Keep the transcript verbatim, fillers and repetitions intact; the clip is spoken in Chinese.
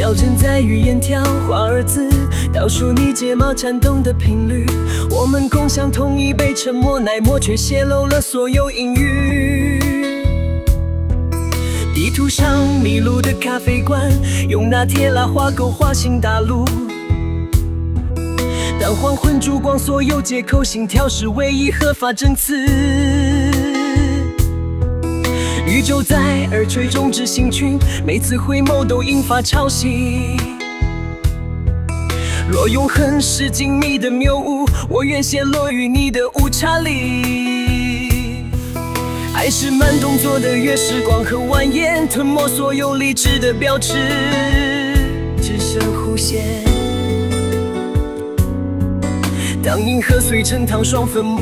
小镇在语言跳华尔兹，倒数你睫毛颤动的频率。我们共享同一杯沉默奶沫，却泄露了所有隐喻。地图上迷路的咖啡馆，用拿铁拉花勾画新大陆。当黄昏烛光，所有街口心跳是唯一合法证词。宇宙在耳垂中织星群，每次回眸都引发潮汐。若永恒是精密的谬误，我愿陷落于你的误差里。爱是慢动作的月时光和蜿蜒，吞没所有理智的标志，只剩弧线。当银河碎成糖霜粉末。